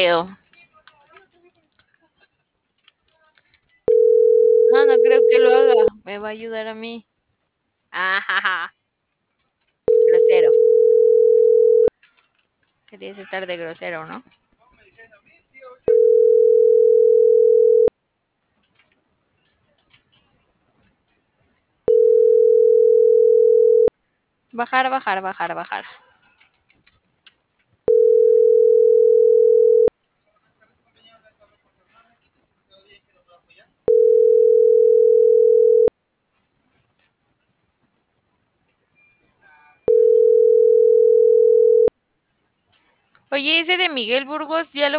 creo. No, no creo que lo haga. Me va a ayudar a mí. Ajaja. Grosero. Querías estar de grosero, ¿no? Bajar, bajar, bajar, bajar. Oye, ese de Miguel Burgos ya lo